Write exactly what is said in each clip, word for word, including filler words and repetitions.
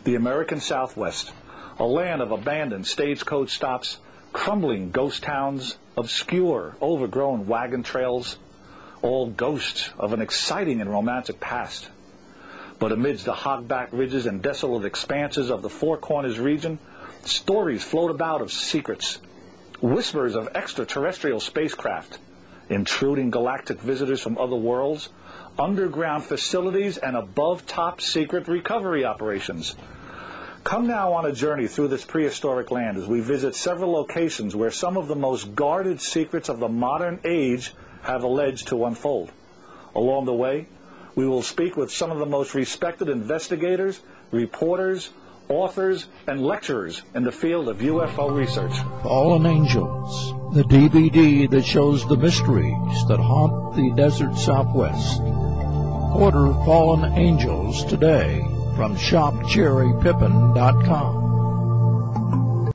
The American Southwest, a land of abandoned stagecoach stops, crumbling ghost towns, obscure, overgrown wagon trails, all ghosts of an exciting and romantic past. But amidst the hogback ridges and desolate expanses of the Four Corners region, stories float about of secrets, whispers of extraterrestrial spacecraft, intruding galactic visitors from other worlds, underground facilities, and above top secret recovery operations. Come now on a journey through this prehistoric land as we visit several locations where some of the most guarded secrets of the modern age have alleged to unfold. Along the way, we will speak with some of the most respected investigators, reporters, authors, and lecturers in the field of U F O research. Fallen Angels, the D V D that shows the mysteries that haunt the desert Southwest. Order Fallen Angels today from shop jerry pippin dot com.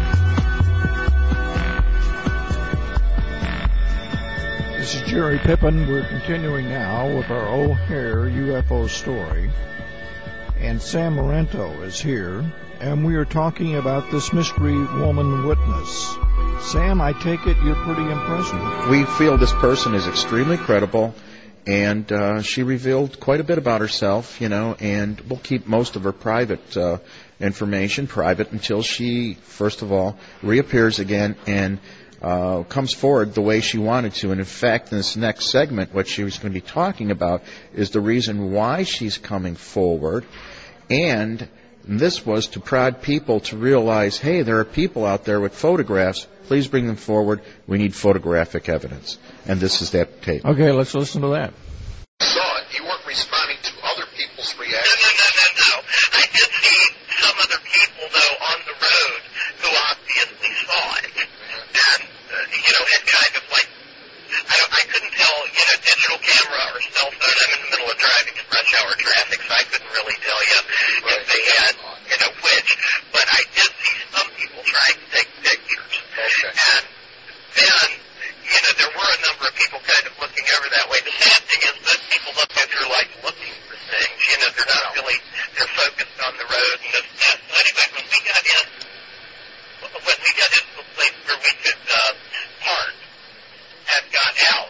This is Jerry Pippin. We're continuing now with our O'Hare U F O story. And Sam Marento is here, and we are talking about this mystery woman witness. Sam, I take it you're pretty impressed. We feel this person is extremely credible, and uh, she revealed quite a bit about herself, you know, and we'll keep most of her private uh, information private until she, first of all, reappears again and uh, comes forward the way she wanted to. And in fact, in this next segment, what she was going to be talking about is the reason why she's coming forward. And this was to prod people to realize, hey, there are people out there with photographs. Please bring them forward. We need photographic evidence. And this is that tape. Okay, let's listen to that. Saw it. You weren't responding to other people's reactions. No, no, no, no, no. I did see some other people, though, on the road who obviously saw it. And, uh, you know, it kind of like, I, don't, I couldn't tell, you know, digital camera or cell phone. I'm in the middle of driving in rush hour traffic, so I couldn't really tell you if they had, you know, which. But I did see some people trying to take pictures. Okay. And then, you know, there were a number of people kind of looking over that way. The sad thing is that people look at your like looking for things. You know, they're not really, they're focused on the road and this and that. So anyway, when we got in, when we got into a place where we could uh, park and got out,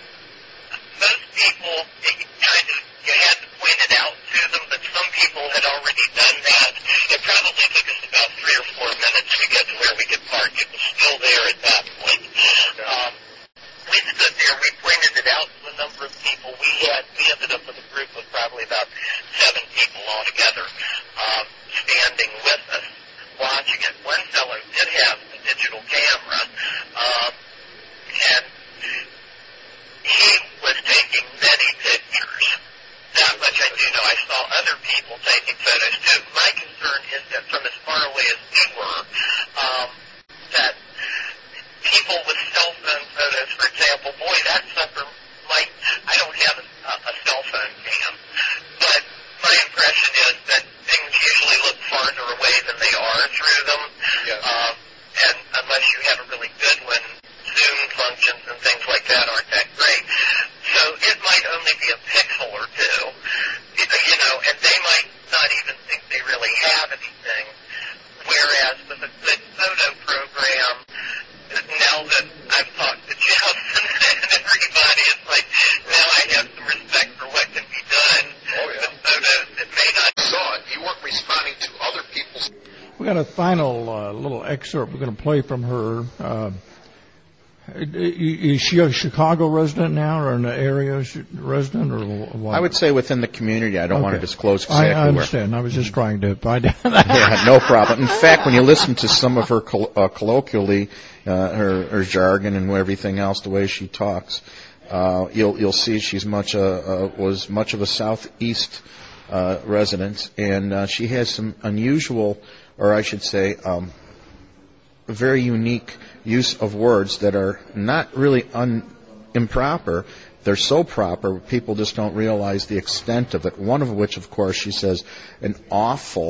most people, it kind of, you had to point it out to them, but some people had already done that. It probably took us about three or four minutes to get to where we could park. It was still there at that point. Um, we stood there, we pointed it out to a number of people. We had, we ended up with a group of probably about seven people altogether, um, standing with us, watching it. One fellow did have a digital camera, um, and he was taking many pictures. That much I do know. I saw other people taking photos too. My concern is that from as far away as we were, um, that people with cell phone photos, for example, boy, that sucker might, I don't have a, a cell phone cam, but my impression is that things usually look farther away than they are through them. Yeah. Um, and unless you have a really good one, Zoom functions and things like that aren't that great. So it might only be a pixel or two, you know, and they might not even think they really have anything. Whereas with a good photo program, now that I've talked to Jeff and everybody, it's like, now I have some respect for what can be done Oh, yeah. with photos that may not. Saw it. You weren't responding to other people's. We got a final uh, little excerpt we're going to play from her. Uh, is she a Chicago resident now, or an area resident, or what? I would say within the community. I don't Okay. want to disclose exactly I, I understand. where. I was just trying to find out. Yeah, no problem. In fact, when you listen to some of her coll- uh, colloquially, uh, her, her jargon and everything else, the way she talks, uh, you'll you'll see she's much uh, uh, was much of a southeast uh, resident, and uh, she has some unusual, or I should say, um, very unique use of words that are not really un- improper. They're so proper, people just don't realize the extent of it. One of which, of course, she says, an awful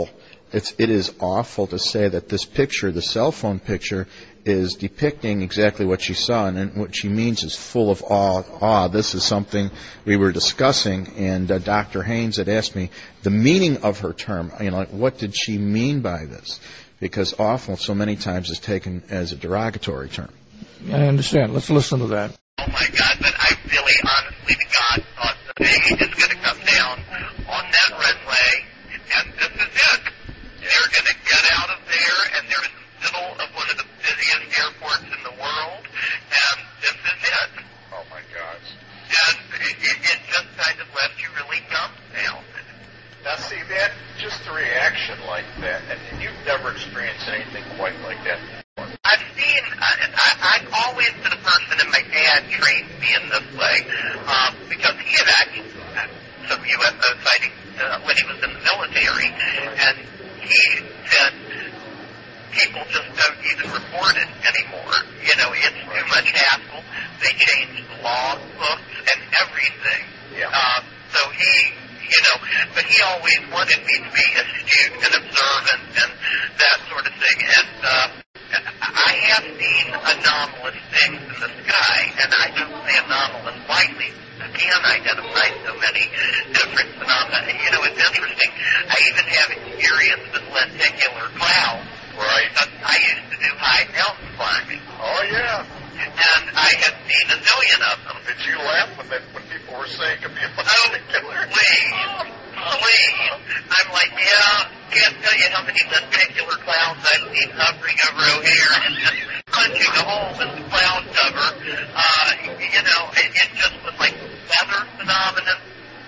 it's it is awful to say that this picture, the cell phone picture, is depicting exactly what she saw, and what she means is full of awe. awe. This is something we were discussing, and uh, Doctor Haynes had asked me the meaning of her term. You know, like, what did she mean by this? Because awful so many times is taken as a derogatory term. I understand. Let's listen to that. Oh my God, but I really, honestly to God, thought the thing is going to come down on that runway, and this is it. They're going to get out of there, and they're in the middle of one of the busiest airports in the world, and this is it. Oh my gosh. And it, it, it just kind of left you really dumbfounded. Now see, that, just a reaction like that, and you've never experienced anything quite like that before. I've seen, I, I, I've always been a person, and my dad trained me in this way, um, because he had actually had some U F O sightings uh, when he was in the military, and he said people just don't even report it anymore. You know, it's too much hassle. They changed the log books and everything. Yeah. Uh, so he, you know, but he always wanted me to be astute and observant and that sort of thing. And uh, I have seen anomalous things in the sky, and I don't say anomalous lightly. I can't identify so many different phenomena. You know, it's interesting. I even have experience with lenticular clouds. Right. I used to do high mountain climbing. Oh, yeah. And I had seen a million of them. Did you laugh when, that, when people were saying to me, Oh, please, please. I'm like, yeah, can't tell you how many lenticular clouds I've seen hovering over O'Hare and just punching a hole in the cloud cover. Uh, you know, it, it just was like weather phenomenon.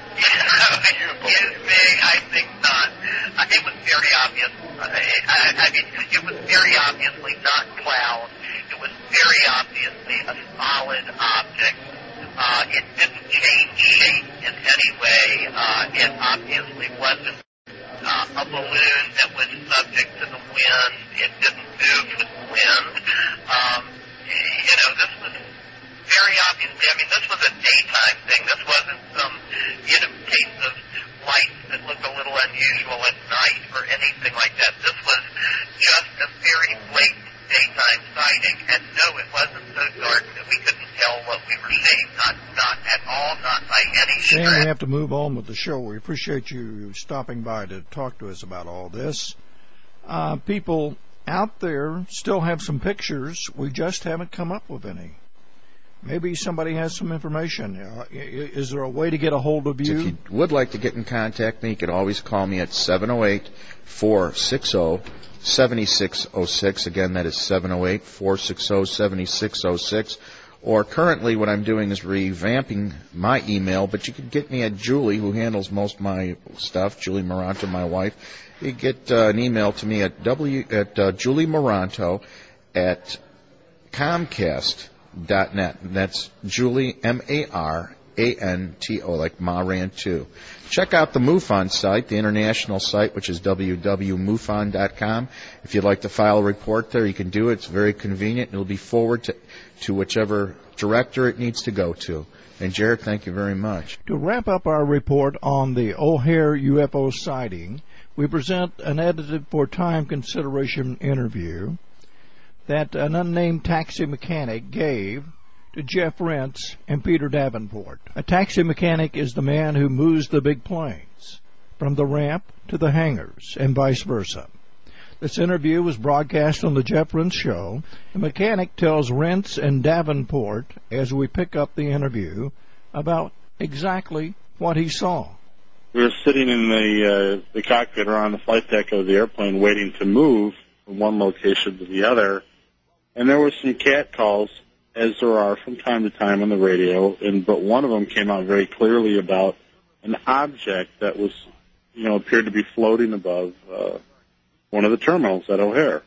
Excuse me, I think not. Uh, it was very obvious. Uh, I, I mean, it was very obviously not clouds. It was very obviously a solid object. Uh, it didn't change shape in any way. Uh, it obviously wasn't uh, a balloon that was subject to the wind. It didn't move with the wind. Um, you know, this was very obviously, I mean, this was a daytime thing. This wasn't some, you know, case of lights that look a little unusual at night or anything like that. This was just a very blatant daytime sighting. And no, it wasn't so dark that we couldn't tell what we were seeing. Not, not at all, not by any Sam, stretch. we have to move on with the show. We appreciate you stopping by to talk to us about all this. Uh, people out there still have some pictures. We just haven't come up with any. Maybe somebody has some information. Uh, is there a way to get a hold of you? If you would like to get in contact with me, you can always call me at seven oh eight, four six oh, seven six oh six. Again, that is seven oh eight, four six oh, seven six oh six. Or currently what I'm doing is revamping my email, but you can get me at Julie, who handles most of my stuff, Julie Moranto, my wife. You get uh, an email to me at, w, at uh, Julie Moranto at Comcast. Dot net. That's Julie, M A R A N T O, like Maran two. Check out the MUFON site, the international site, which is w w w dot mufon dot com. If you'd like to file a report there, you can do it. It's very convenient. It'll be forwarded to, to whichever director it needs to go to. And, Jared, thank you very much. To wrap up our report on the O'Hare U F O sighting, we present an edited for time consideration interview that an unnamed taxi mechanic gave to Jeff Rentz and Peter Davenport. A taxi mechanic is the man who moves the big planes from the ramp to the hangars and vice versa. This interview was broadcast on the Jeff Rentz Show. The mechanic tells Rentz and Davenport, as we pick up the interview, about exactly what he saw. We were sitting in the, uh, the cockpit or on the flight deck of the airplane waiting to move from one location to the other. And there were some cat calls, as there are from time to time on the radio, and but one of them came out very clearly about an object that was, you know, appeared to be floating above uh, one of the terminals at O'Hare.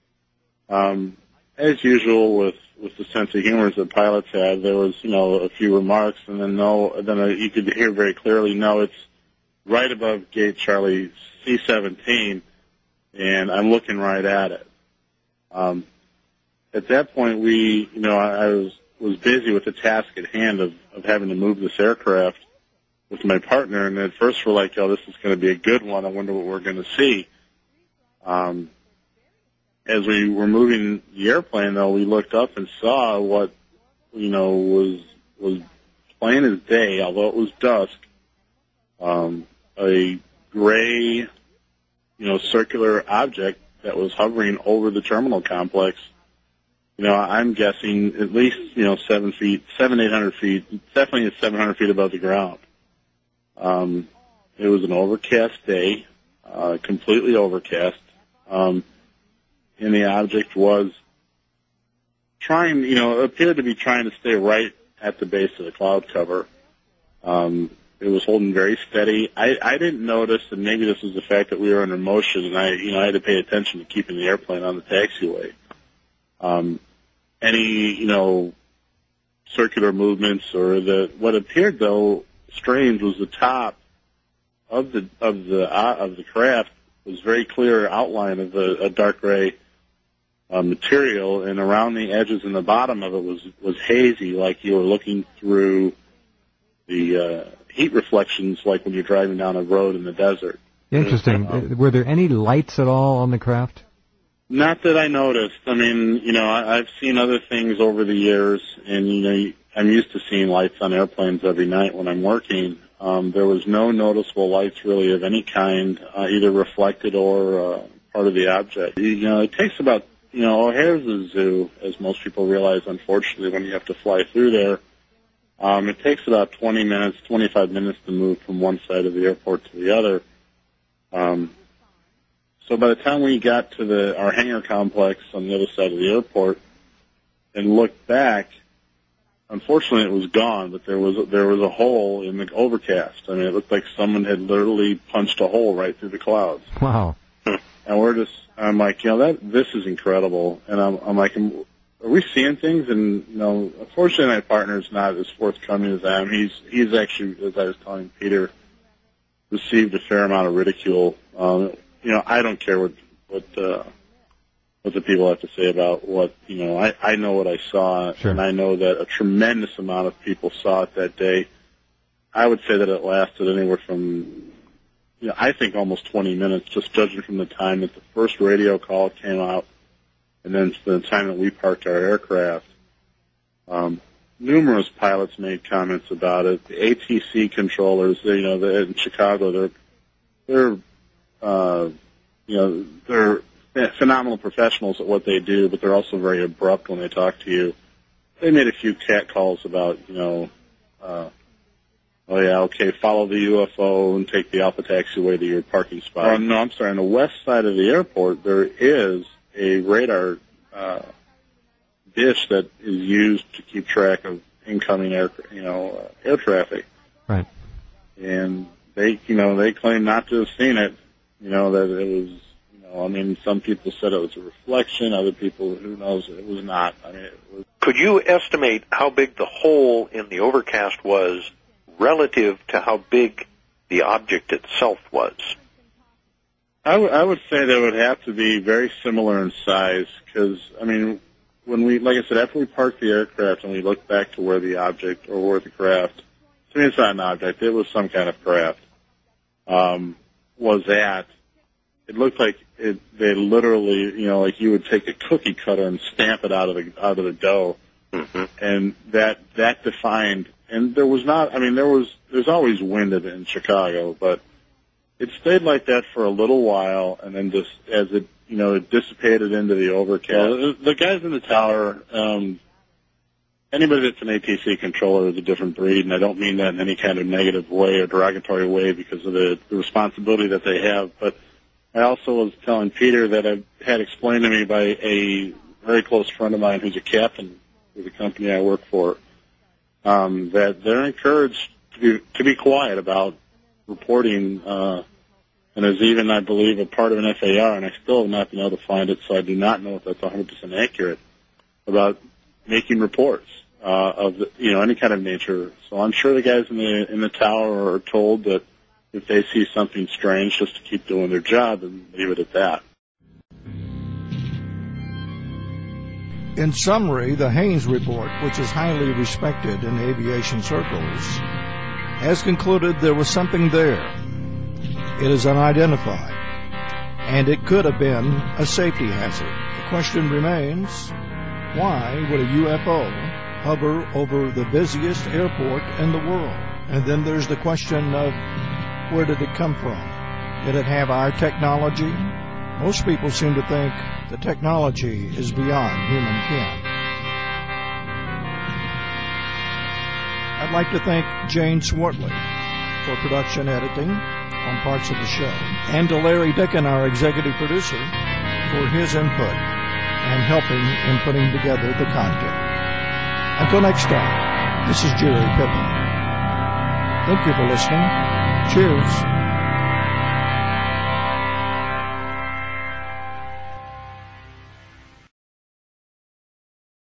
Um, as usual, with with the sense of humor that pilots had, there was, you know, a few remarks, and then no, then uh, you could hear very clearly, no, it's right above Gate Charlie C seventeen, and I'm looking right at it. Um, At that point, we, you know, I, I was was busy with the task at hand of, of having to move this aircraft with my partner, and at first we're like, oh, this is going to be a good one. I wonder what we're going to see. Um, as we were moving the airplane, though, we looked up and saw what, you know, was was plain as day, although it was dusk, um, a gray, you know, circular object that was hovering over the terminal complex. You know, I'm guessing at least, you know, seven feet, seven, eight hundred feet, definitely seven hundred feet above the ground. Um, it was an overcast day, uh, completely overcast. Um, and the object was trying, you know, appeared to be trying to stay right at the base of the cloud cover. Um, it was holding very steady. I, I didn't notice, and maybe this was the fact that we were under motion, and I, you know, I had to pay attention to keeping the airplane on the taxiway. Um, any, you know, circular movements or the, what appeared though strange was the top of the, of the, uh, of the craft was very clear outline of a, a dark gray uh, material, and around the edges and the bottom of it was, was hazy, like you were looking through the, uh, heat reflections like when you're driving down a road in the desert. Interesting. Um, Were there any lights at all on the craft? Not that I noticed. I mean, you know, I, I've seen other things over the years, and, you know, I'm used to seeing lights on airplanes every night when I'm working. Um, there was no noticeable lights really of any kind, uh, either reflected or uh, part of the object. You know, it takes about, you know, O'Hare's a zoo, as most people realize, unfortunately, when you have to fly through there. Um, it takes about twenty minutes, twenty-five minutes to move from one side of the airport to the other. Um, so by the time we got to the our hangar complex on the other side of the airport and looked back, unfortunately it was gone, but there was there was a hole in the overcast. I mean, it looked like someone had literally punched a hole right through the clouds. Wow. And we're just, I'm like, you know, that this is incredible. And I'm, I'm like, are we seeing things? And, you know, unfortunately my partner's not as forthcoming as I am. He's, he's actually, as I was telling Peter, received a fair amount of ridicule. Um, you know, I don't care what, what, uh, what the people have to say about what, you know, I, I know what I saw, sure. And I know that a tremendous amount of people saw it that day. I would say that it lasted anywhere from, you know, I think almost twenty minutes, just judging from the time that the first radio call came out and then to the time that we parked our aircraft. Um, numerous pilots made comments about it. The A T C controllers, they, you know, they're in Chicago, they're, they're, uh, you know, they're phenomenal professionals at what they do, but they're also very abrupt when they talk to you. They made a few cat calls about, you know, uh, oh yeah, okay, follow the U F O and take the Alpha taxiway to your parking spot. Oh, no, I'm sorry, on the west side of the airport, there is a radar uh, dish that is used to keep track of incoming air, you know, uh, air traffic. Right. And they, you know, they claim not to have seen it. You know, that it was, you know, I mean, some people said it was a reflection. Other people, who knows, it was not. I mean, it was. Could you estimate how big the hole in the overcast was relative to how big the object itself was? I, w- I would say that it would have to be very similar in size because, I mean, when we, like I said, after we parked the aircraft and we looked back to where the object or where the craft, to me it's not an object, it was some kind of craft, um, was at, it looked like it, they literally, you know, like you would take a cookie cutter and stamp it out of the, out of the dough. Mm-hmm. And that, that defined, and there was not, I mean, there was, there's always wind in Chicago, but it stayed like that for a little while, and then just as it, you know, it dissipated into the overcast. The, the guys in the tower, um, anybody that's an A T C controller is a different breed, and I don't mean that in any kind of negative way or derogatory way because of the, the responsibility that they have. But I also was telling Peter that I've had explained to me by a very close friend of mine who's a captain with the company I work for, um, that they're encouraged to be, to be quiet about reporting, uh, and there's even, I believe, a part of an F A R, and I still have not been able to find it, so I do not know if that's one hundred percent accurate, about making reports uh, of, the, you know, any kind of nature. So I'm sure the guys in the in the tower are told that if they see something strange, just to keep doing their job and leave it at that. In summary, the Haynes Report, which is highly respected in aviation circles, has concluded there was something there. It is unidentified, and it could have been a safety hazard. The question remains, why would a U F O hover over the busiest airport in the world? And then there's the question of, where did it come from? Did it have our technology? Most people seem to think the technology is beyond human ken. I'd like to thank Jane Swartley for production editing on parts of the show, and to Larry Dickin, our executive producer, for his input and helping in putting together the content. Until next time, this is Jerry Pippin. Thank you for listening. Cheers.